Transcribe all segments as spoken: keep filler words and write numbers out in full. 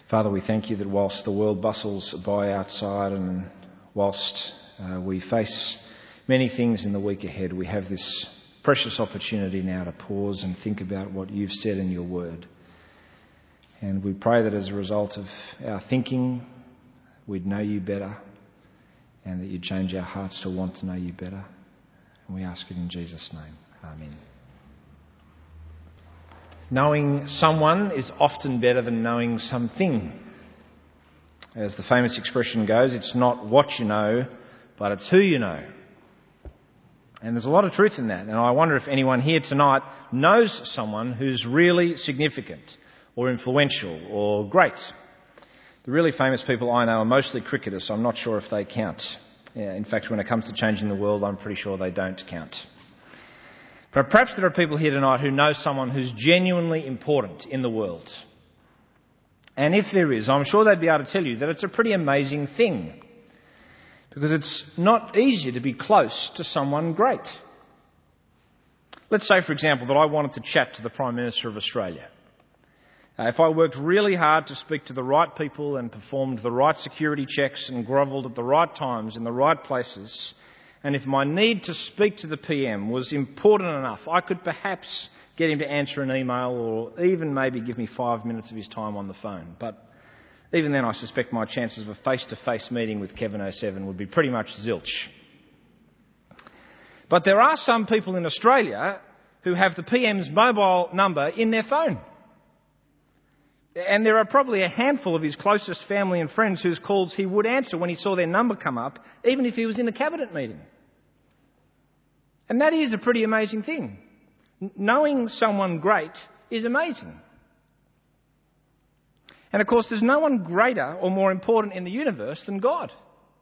Father, we thank you that whilst the world bustles by outside and whilst uh, we face many things in the week ahead, we have this precious opportunity now to pause and think about what you've said in your word. And we pray that as a result of our thinking, we'd know you better and that you'd change our hearts to want to know you better. And we ask it in Jesus' name. Amen. Knowing someone is often better than knowing something. As the famous expression goes, it's not what you know, but it's who you know. And there's a lot of truth in that. And I wonder if anyone here tonight knows someone who's really significant or influential or great. The really famous people I know are mostly cricketers, so I'm not sure if they count. Yeah, in fact, when it comes to changing the world, I'm pretty sure they don't count. But perhaps there are people here tonight who know someone who's genuinely important in the world. And if there is, I'm sure they'd be able to tell you that it's a pretty amazing thing. Because it's not easy to be close to someone great. Let's say, for example, that I wanted to chat to the Prime Minister of Australia. Uh, if I worked really hard to speak to the right people and performed the right security checks and grovelled at the right times in the right places, and if my need to speak to the P M was important enough, I could perhaps get him to answer an email or even maybe give me five minutes of his time on the phone. But even then, I suspect my chances of a face-to-face meeting with Kevin oh seven would be pretty much zilch. But there are some people in Australia who have the P M's mobile number in their phone. And there are probably a handful of his closest family and friends whose calls he would answer when he saw their number come up, even if he was in a cabinet meeting. And that is a pretty amazing thing. Knowing someone great is amazing. And of course, there's no one greater or more important in the universe than God.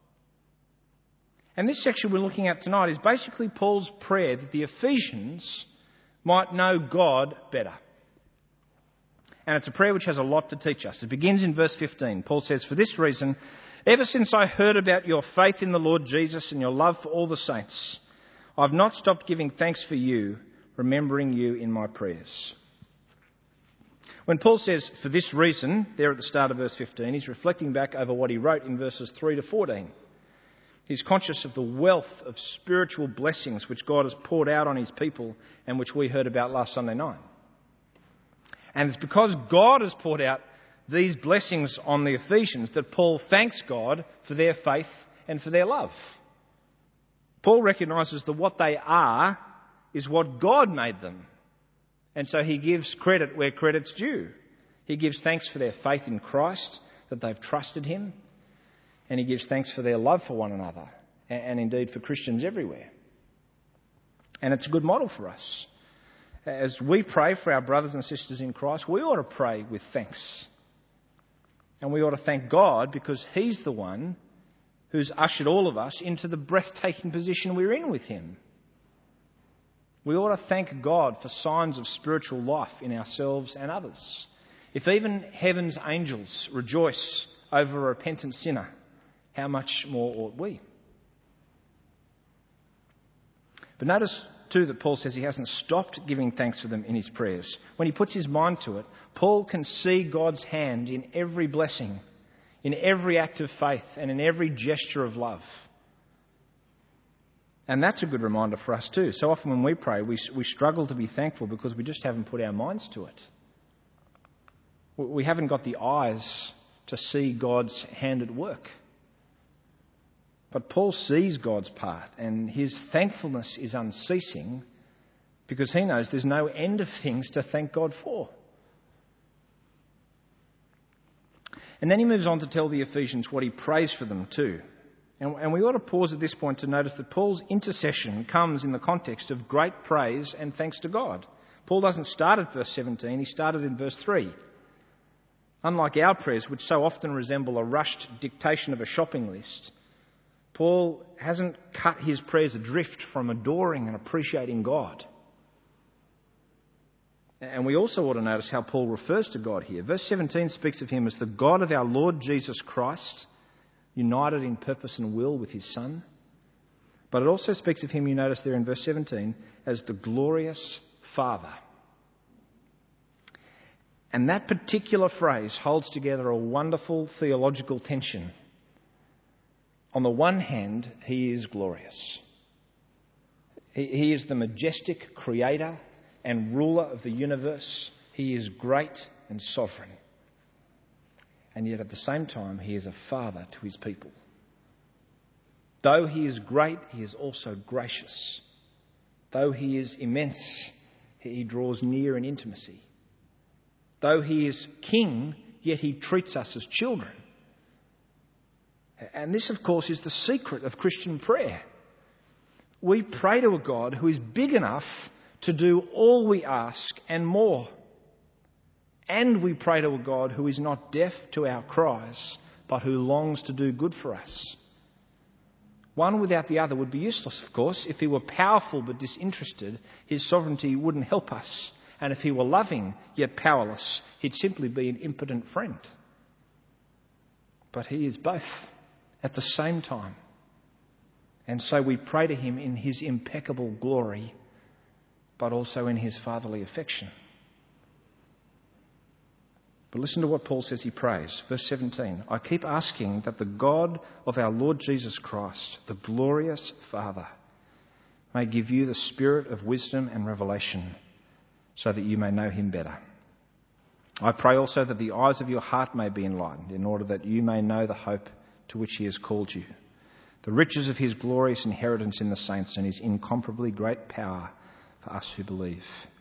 And this section we're looking at tonight is basically Paul's prayer that the Ephesians might know God better. And it's a prayer which has a lot to teach us. It begins in verse fifteen. Paul says, "For this reason, ever since I heard about your faith in the Lord Jesus and your love for all the saints, I've not stopped giving thanks for you, remembering you in my prayers." When Paul says, "for this reason," there at the start of verse fifteen, he's reflecting back over what he wrote in verses three to fourteen. He's conscious of the wealth of spiritual blessings which God has poured out on his people and which we heard about last Sunday night. And it's because God has poured out these blessings on the Ephesians that Paul thanks God for their faith and for their love. Paul recognises that what they are is what God made them. And so he gives credit where credit's due. He gives thanks for their faith in Christ, that they've trusted him. And he gives thanks for their love for one another, and indeed for Christians everywhere. And it's a good model for us. As we pray for our brothers and sisters in Christ, we ought to pray with thanks. And we ought to thank God because he's the one who's ushered all of us into the breathtaking position we're in with him. We ought to thank God for signs of spiritual life in ourselves and others. If even heaven's angels rejoice over a repentant sinner, how much more ought we? But notice too that Paul says he hasn't stopped giving thanks for them in his prayers. When he puts his mind to it, Paul can see God's hand in every blessing, in every act of faith, and in every gesture of love. And that's a good reminder for us too. So often when we pray, we, we struggle to be thankful because we just haven't put our minds to it. We haven't got the eyes to see God's hand at work. But Paul sees God's part, and his thankfulness is unceasing because he knows there's no end of things to thank God for. And then he moves on to tell the Ephesians what he prays for them too. And, and we ought to pause at this point to notice that Paul's intercession comes in the context of great praise and thanks to God. Paul doesn't start at verse seventeen, he started in verse three. Unlike our prayers, which so often resemble a rushed dictation of a shopping list, Paul hasn't cut his prayers adrift from adoring and appreciating God. And we also ought to notice how Paul refers to God here. Verse seventeen speaks of him as the God of our Lord Jesus Christ, united in purpose and will with his Son. But it also speaks of him, you notice there in verse seventeen, as the glorious Father. And that particular phrase holds together a wonderful theological tension. On the one hand, he is glorious. He is the majestic creator and ruler of the universe. He is great and sovereign. And yet at the same time, he is a father to his people. Though he is great, he is also gracious. Though he is immense, he draws near in intimacy. Though he is king, yet he treats us as children. And this, of course, is the secret of Christian prayer. We pray to a God who is big enough to do all we ask and more. And we pray to a God who is not deaf to our cries, but who longs to do good for us. One without the other would be useless, of course. If he were powerful but disinterested, his sovereignty wouldn't help us. And if he were loving yet powerless, he'd simply be an impotent friend. But he is both at the same time. And so we pray to him in his impeccable glory, but also in his fatherly affection. But listen to what Paul says he prays. Verse seventeen, I keep asking that the God of our Lord Jesus Christ, the glorious Father, may give you the spirit of wisdom and revelation so that you may know him better. I pray also that the eyes of your heart may be enlightened in order that you may know the hope to which he has called you, the riches of his glorious inheritance in the saints and his incomparably great power for us who believe.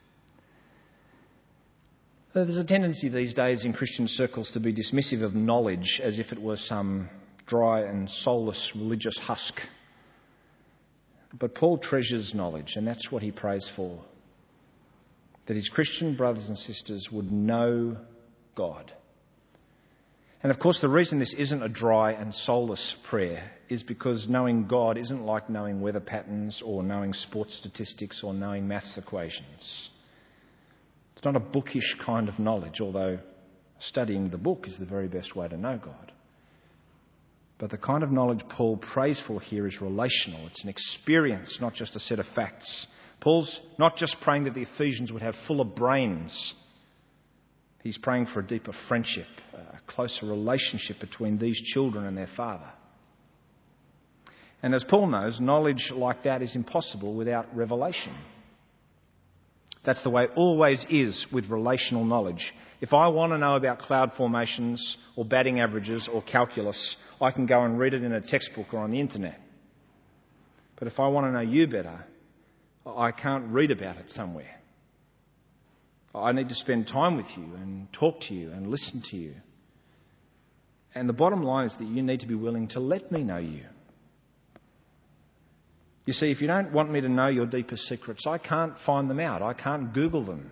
There's a tendency these days in Christian circles to be dismissive of knowledge as if it were some dry and soulless religious husk. But Paul treasures knowledge, and that's what he prays for. That his Christian brothers and sisters would know God. And of course the reason this isn't a dry and soulless prayer is because knowing God isn't like knowing weather patterns or knowing sports statistics or knowing maths equations. It's not a bookish kind of knowledge, although studying the book is the very best way to know God. But the kind of knowledge Paul prays for here is relational. It's an experience, not just a set of facts. Paul's not just praying that the Ephesians would have fuller brains. He's praying for a deeper friendship, a closer relationship between these children and their father. And as Paul knows, knowledge like that is impossible without revelation. That's the way it always is with relational knowledge. If I want to know about cloud formations or batting averages or calculus, I can go and read it in a textbook or on the internet. But if I want to know you better, I can't read about it somewhere. I need to spend time with you and talk to you and listen to you. And the bottom line is that you need to be willing to let me know you. You see, if you don't want me to know your deepest secrets, I can't find them out. I can't Google them.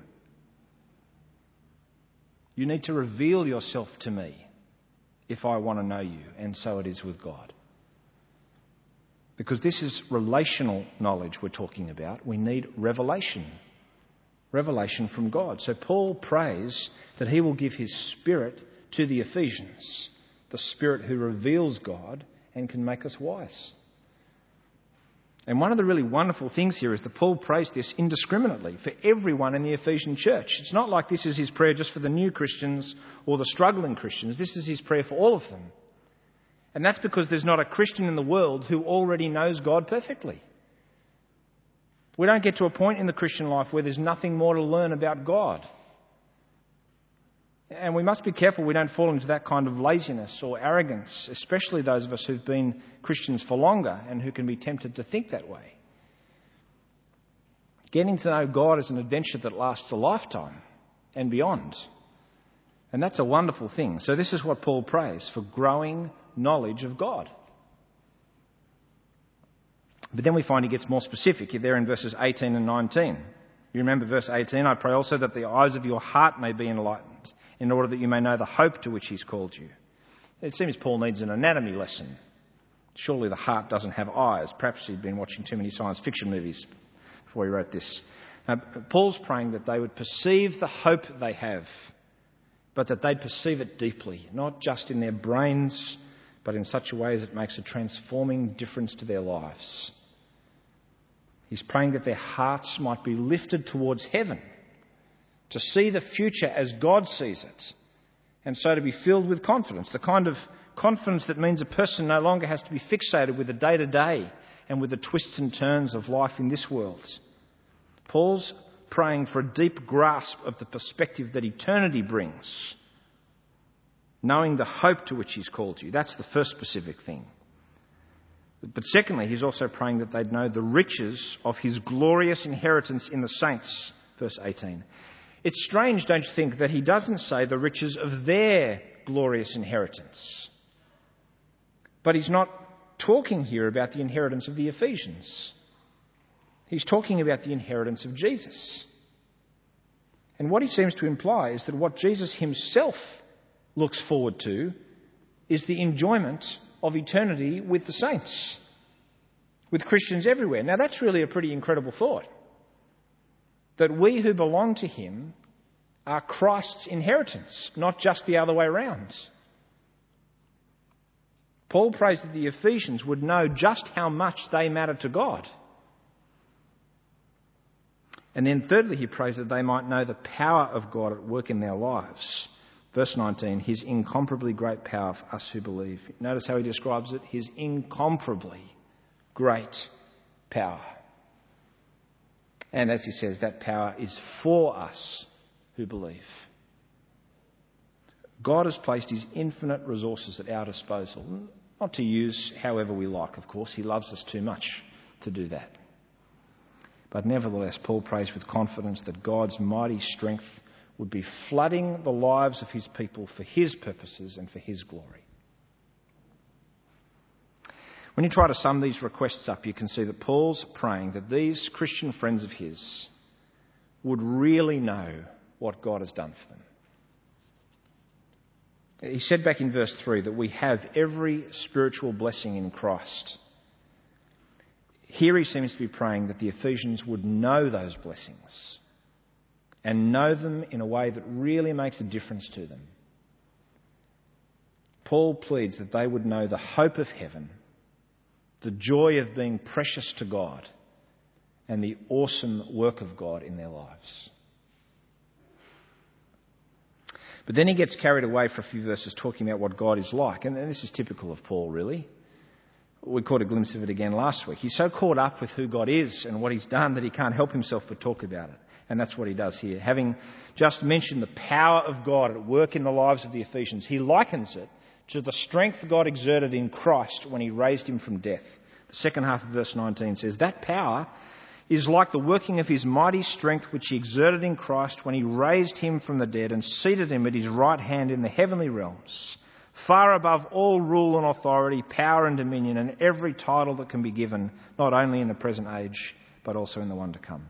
You need to reveal yourself to me if I want to know you, and so it is with God. Because this is relational knowledge we're talking about. We need revelation. Revelation from God. So Paul prays that he will give his Spirit to the Ephesians, the Spirit who reveals God and can make us wise. And one of the really wonderful things here is that Paul prays this indiscriminately for everyone in the Ephesian church. It's not like this is his prayer just for the new Christians or the struggling Christians. This is his prayer for all of them. And that's because there's not a Christian in the world who already knows God perfectly. We don't get to a point in the Christian life where there's nothing more to learn about God. And we must be careful we don't fall into that kind of laziness or arrogance, especially those of us who've been Christians for longer and who can be tempted to think that way. Getting to know God is an adventure that lasts a lifetime and beyond. And that's a wonderful thing. So this is what Paul prays for: growing knowledge of God. But then we find he gets more specific. You're there in verses eighteen and nineteen. You remember verse eighteen, I pray also that the eyes of your heart may be enlightened, in order that you may know the hope to which he's called you. It seems Paul needs an anatomy lesson. Surely the heart doesn't have eyes. Perhaps he'd been watching too many science fiction movies before he wrote this. Now, Paul's praying that they would perceive the hope they have, but that they'd perceive it deeply, not just in their brains, but in such a way as it makes a transforming difference to their lives. He's praying that their hearts might be lifted towards heaven, to see the future as God sees it, and so to be filled with confidence, the kind of confidence that means a person no longer has to be fixated with the day-to-day and with the twists and turns of life in this world. Paul's praying for a deep grasp of the perspective that eternity brings, knowing the hope to which he's called you. That's the first specific thing. But secondly, he's also praying that they'd know the riches of his glorious inheritance in the saints, verse eighteen. It's strange, don't you think, that he doesn't say the riches of their glorious inheritance. But he's not talking here about the inheritance of the Ephesians. He's talking about the inheritance of Jesus. And what he seems to imply is that what Jesus himself looks forward to is the enjoyment of eternity with the saints, with Christians everywhere. Now that's really a pretty incredible thought, that we who belong to him are Christ's inheritance, not just the other way around. Paul prays that the Ephesians would know just how much they matter to God. And then thirdly, he prays that they might know the power of God at work in their lives. Verse nineteen, his incomparably great power for us who believe. Notice how he describes it, his incomparably great power. And as he says, that power is for us who believe. God has placed his infinite resources at our disposal, not to use however we like, of course. He loves us too much to do that. But nevertheless, Paul prays with confidence that God's mighty strength would be flooding the lives of his people for his purposes and for his glory. When you try to sum these requests up, you can see that Paul's praying that these Christian friends of his would really know what God has done for them. He said back in verse three that we have every spiritual blessing in Christ. Here he seems to be praying that the Ephesians would know those blessings and know them in a way that really makes a difference to them. Paul pleads that they would know the hope of heaven, the joy of being precious to God, and the awesome work of God in their lives. But then he gets carried away for a few verses talking about what God is like. And this is typical of Paul, really. We caught a glimpse of it again last week. He's so caught up with who God is and what he's done that he can't help himself but talk about it. And that's what he does here. Having just mentioned the power of God at work in the lives of the Ephesians, he likens it to the strength God exerted in Christ when he raised him from death. The second half of verse nineteen says, that power is like the working of his mighty strength which he exerted in Christ when he raised him from the dead and seated him at his right hand in the heavenly realms, far above all rule and authority, power and dominion, and every title that can be given, not only in the present age, but also in the one to come.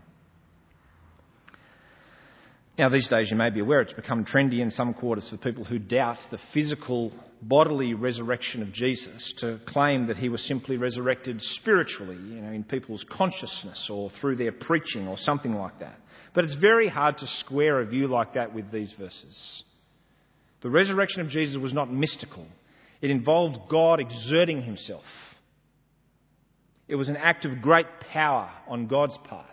Now, these days, you may be aware, it's become trendy in some quarters for people who doubt the physical, bodily resurrection of Jesus to claim that he was simply resurrected spiritually, you know, in people's consciousness or through their preaching or something like that. But it's very hard to square a view like that with these verses. The resurrection of Jesus was not mystical. It involved God exerting himself. It was an act of great power on God's part.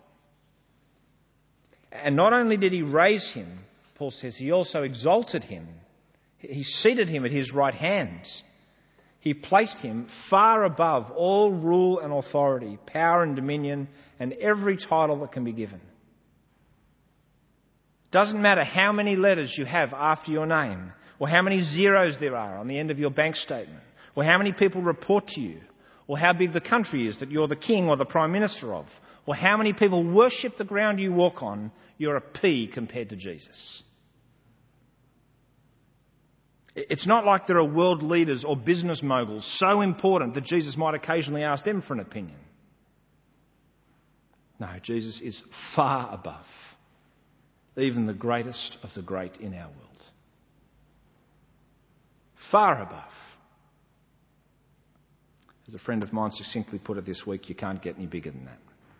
And not only did he raise him, Paul says, he also exalted him. He seated him at his right hand. He placed him far above all rule and authority, power and dominion, and every title that can be given. Doesn't matter how many letters you have after your name, or how many zeros there are on the end of your bank statement, or how many people report to you, or how big the country is that you're the king or the prime minister of, or how many people worship the ground you walk on, you're a pea compared to Jesus. It's not like there are world leaders or business moguls so important that Jesus might occasionally ask them for an opinion. No, Jesus is far above even the greatest of the great in our world. Far above. As a friend of mine succinctly put it this week, you can't get any bigger than that.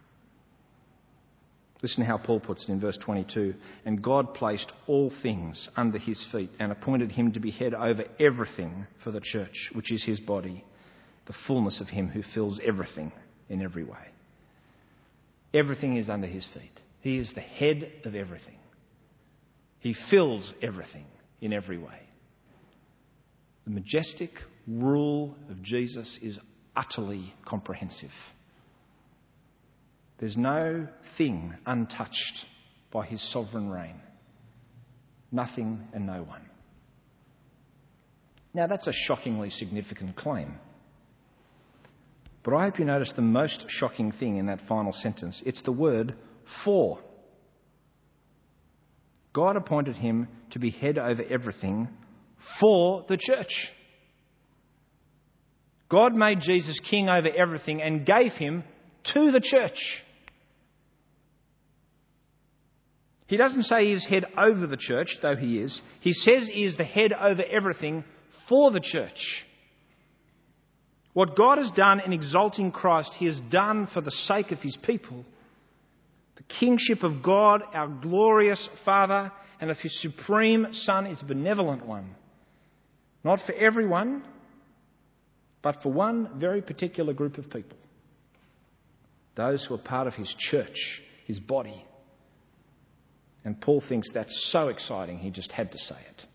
Listen how Paul puts it in verse twenty-two. And God placed all things under his feet and appointed him to be head over everything for the church, which is his body, the fullness of him who fills everything in every way. Everything is under his feet. He is the head of everything. He fills everything in every way. The majestic rule of Jesus is utterly comprehensive. There's no thing untouched by his sovereign reign. Nothing and no one. Now that's a shockingly significant claim. But I hope you notice the most shocking thing in that final sentence. It's the word for. God appointed him to be head over everything for the church. God made Jesus king over everything and gave him to the church. He doesn't say he is head over the church, though he is. He says he is the head over everything for the church. What God has done in exalting Christ, he has done for the sake of his people. The kingship of God, our glorious Father, and of his supreme Son is a benevolent one. Not for everyone, but for one very particular group of people. Those who are part of his church, his body. And Paul thinks that's so exciting he just had to say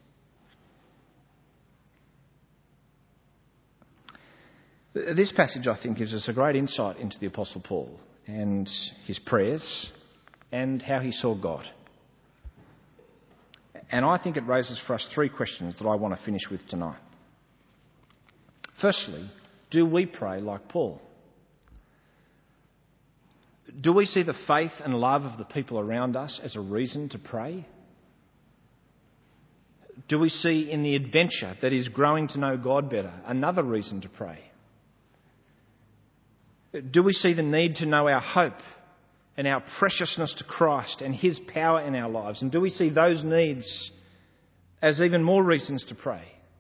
it. This passage, I think, gives us a great insight into the Apostle Paul and his prayers and how he saw God. And I think it raises for us three questions that I want to finish with tonight. Firstly, do we pray like Paul? Do we see the faith and love of the people around us as a reason to pray? Do we see in the adventure that is growing to know God better another reason to pray? Do we see the need to know our hope and our preciousness to Christ and his power in our lives? And do we see those needs as even more reasons to pray?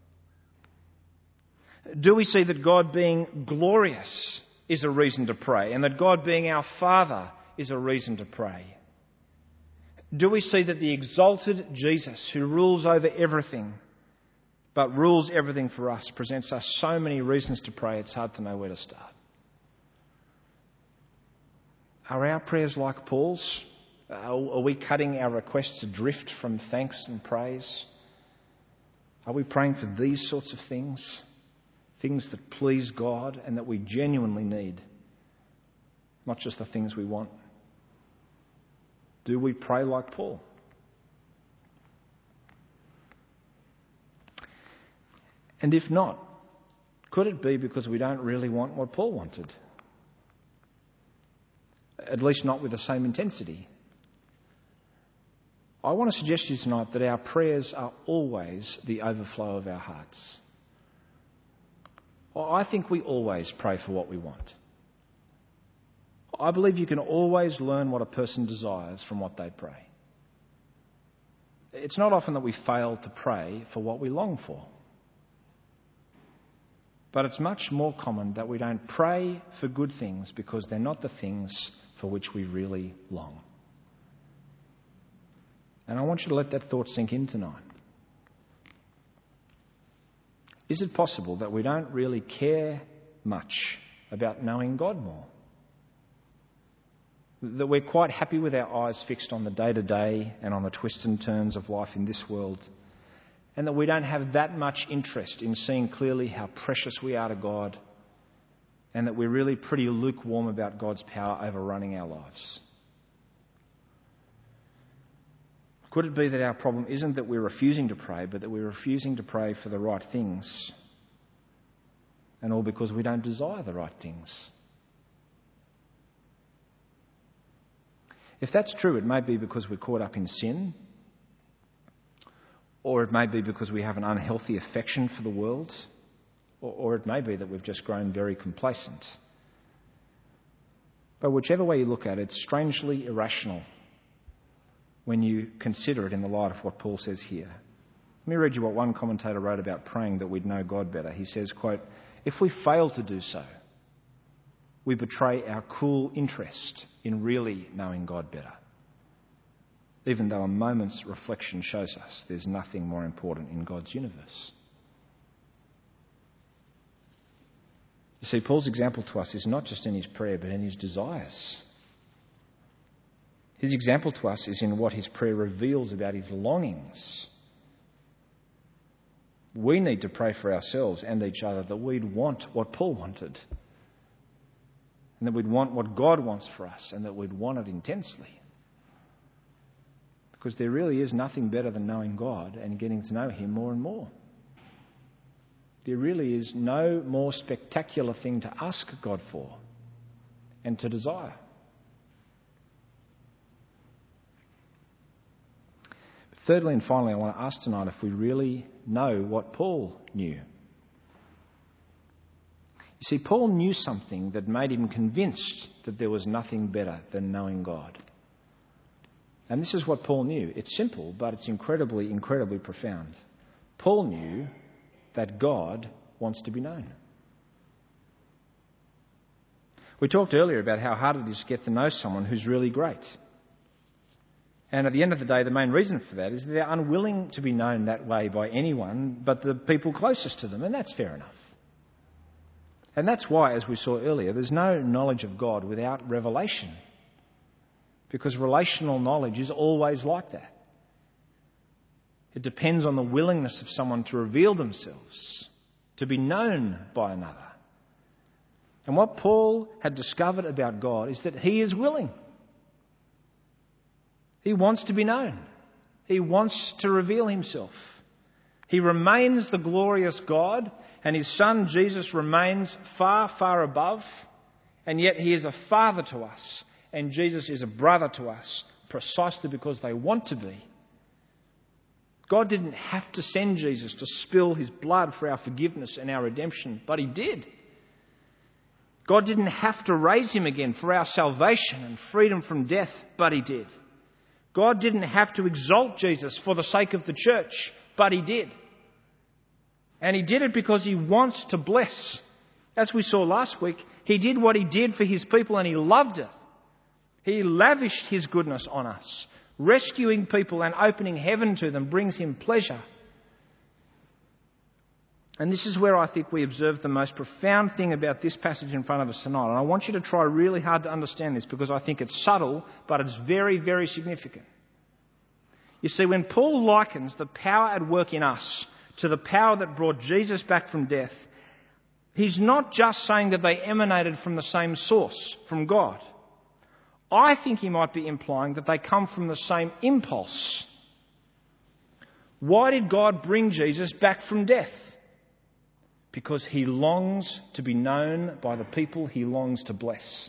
Do we see that God being glorious is a reason to pray, and that God being our Father is a reason to pray? Do we see that the exalted Jesus, who rules over everything, but rules everything for us, presents us so many reasons to pray it's hard to know where to start? Are our prayers like Paul's? Are we cutting our requests adrift from thanks and praise? Are we praying for these sorts of things? Things that please God and that we genuinely need, not just the things we want. Do we pray like Paul? And if not, could it be because we don't really want what Paul wanted? At least not with the same intensity. I want to suggest to you tonight that our prayers are always the overflow of our hearts. I think we always pray for what we want. I believe you can always learn what a person desires from what they pray. It's not often that we fail to pray for what we long for. But it's much more common that we don't pray for good things because they're not the things for which we really long. And I want you to let that thought sink in tonight. Is it possible that we don't really care much about knowing God more? That we're quite happy with our eyes fixed on the day-to-day and on the twists and turns of life in this world, and that we don't have that much interest in seeing clearly how precious we are to God, and that we're really pretty lukewarm about God's power overrunning our lives? Could it be that our problem isn't that we're refusing to pray, but that we're refusing to pray for the right things? And all because we don't desire the right things. If that's true, it may be because we're caught up in sin, or it may be because we have an unhealthy affection for the world, or, or it may be that we've just grown very complacent. But whichever way you look at it, it's strangely irrational when you consider it in the light of what Paul says here. Let me read you what one commentator wrote about praying that we'd know God better. He says, quote, "If we fail to do so, we betray our cool interest in really knowing God better, even though a moment's reflection shows us there's nothing more important in God's universe." You see, Paul's example to us is not just in his prayer, but in his desires. His example to us is in what his prayer reveals about his longings. We need to pray for ourselves and each other that we'd want what Paul wanted, and that we'd want what God wants for us, and that we'd want it intensely. Because there really is nothing better than knowing God and getting to know him more and more. There really is no more spectacular thing to ask God for and to desire. But thirdly and finally, I want to ask tonight if we really know what Paul knew. You see, Paul knew something that made him convinced that there was nothing better than knowing God. And this is what Paul knew. It's simple, but it's incredibly, incredibly profound. Paul knew that God wants to be known. We talked earlier about how hard it is to get to know someone who's really great. And at the end of the day, the main reason for that is that they're unwilling to be known that way by anyone but the people closest to them, and that's fair enough. And that's why, as we saw earlier, there's no knowledge of God without revelation. Because relational knowledge is always like that. It depends on the willingness of someone to reveal themselves, to be known by another. And what Paul had discovered about God is that he is willing. He wants to be known. He wants to reveal himself. He remains the glorious God, and his Son Jesus remains far, far above, and yet he is a father to us, and Jesus is a brother to us, precisely because they want to be. God didn't have to send Jesus to spill his blood for our forgiveness and our redemption, but he did. God didn't have to raise him again for our salvation and freedom from death, but he did. God didn't have to exalt Jesus for the sake of the church, but he did. And he did it because he wants to bless. As we saw last week, he did what he did for his people and he loved it. He lavished his goodness on us. Rescuing people and opening heaven to them brings him pleasure. And this is where I think we observe the most profound thing about this passage in front of us tonight. And I want you to try really hard to understand this because I think it's subtle, but it's very, very significant. You see, when Paul likens the power at work in us to the power that brought Jesus back from death, he's not just saying that they emanated from the same source, from God. I think he might be implying that they come from the same impulse. Why did God bring Jesus back from death? Because he longs to be known by the people he longs to bless.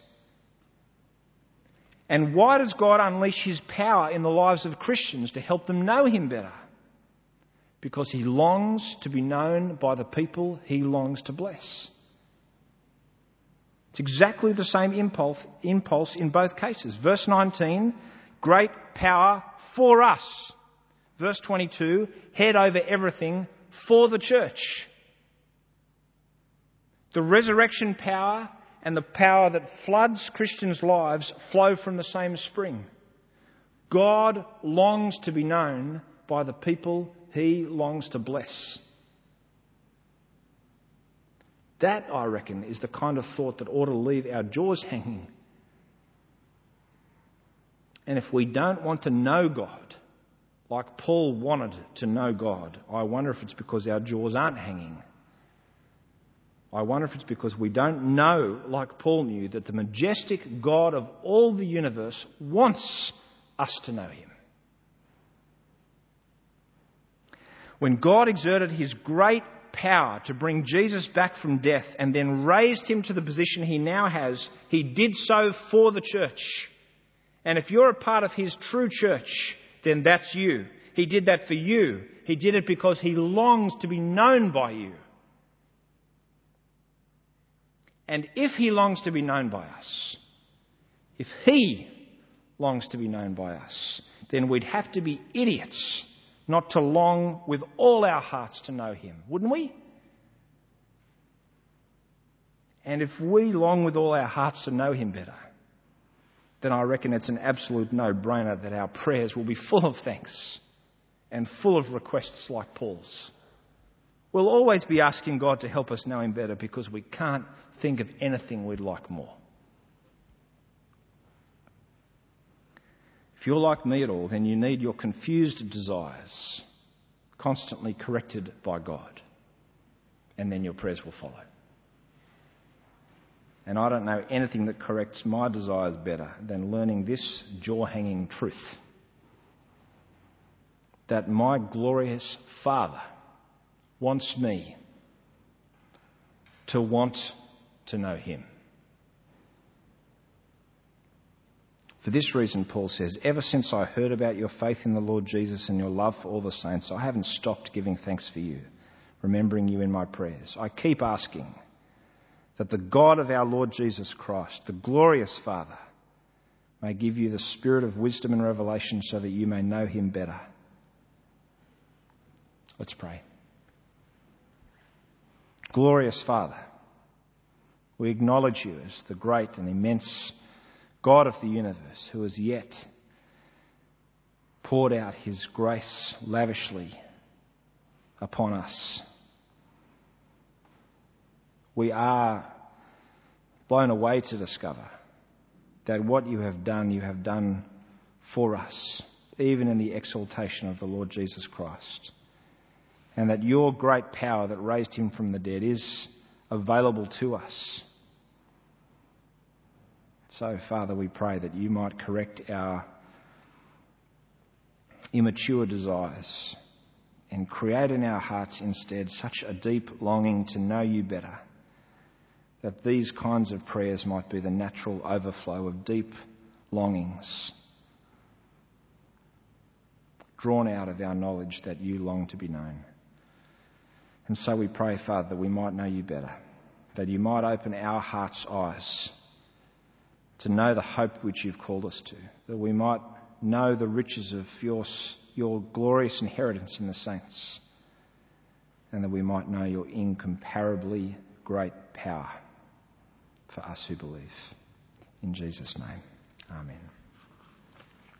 And why does God unleash his power in the lives of Christians to help them know him better? Because he longs to be known by the people he longs to bless. It's exactly the same impulse, impulse in both cases. Verse nineteen, great power for us. Verse twenty-two, head over everything for the church. The resurrection power and the power that floods Christians' lives flow from the same spring. God longs to be known by the people he longs to bless. That, I reckon, is the kind of thought that ought to leave our jaws hanging. And if we don't want to know God, like Paul wanted to know God, I wonder if it's because our jaws aren't hanging. I wonder if it's because we don't know, like Paul knew, that the majestic God of all the universe wants us to know him. When God exerted his great power to bring Jesus back from death and then raised him to the position he now has, he did so for the church. And if you're a part of his true church, then that's you. He did that for you. He did it because he longs to be known by you. And if he longs to be known by us, if he longs to be known by us, then we'd have to be idiots not to long with all our hearts to know him, wouldn't we? And if we long with all our hearts to know him better, then I reckon it's an absolute no-brainer that our prayers will be full of thanks and full of requests like Paul's. We'll always be asking God to help us know him better because we can't think of anything we'd like more. If you're like me at all, then you need your confused desires constantly corrected by God, and then your prayers will follow. And I don't know anything that corrects my desires better than learning this jaw-hanging truth, that my glorious Father wants me to want to know him. For this reason, Paul says, ever since I heard about your faith in the Lord Jesus and your love for all the saints, I haven't stopped giving thanks for you, remembering you in my prayers. I keep asking that the God of our Lord Jesus Christ, the glorious Father, may give you the spirit of wisdom and revelation so that you may know him better. Let's pray. Glorious Father, we acknowledge you as the great and immense God of the universe, who has yet poured out his grace lavishly upon us. We are blown away to discover that what you have done, you have done for us, even in the exaltation of the Lord Jesus Christ. And that your great power that raised him from the dead is available to us. So, Father, we pray that you might correct our immature desires and create in our hearts instead such a deep longing to know you better, that these kinds of prayers might be the natural overflow of deep longings drawn out of our knowledge that you long to be known. And so we pray, Father, that we might know you better, that you might open our hearts' eyes to know the hope which you've called us to, that we might know the riches of your, your glorious inheritance in the saints, and that we might know your incomparably great power for us who believe. In Jesus' name, amen.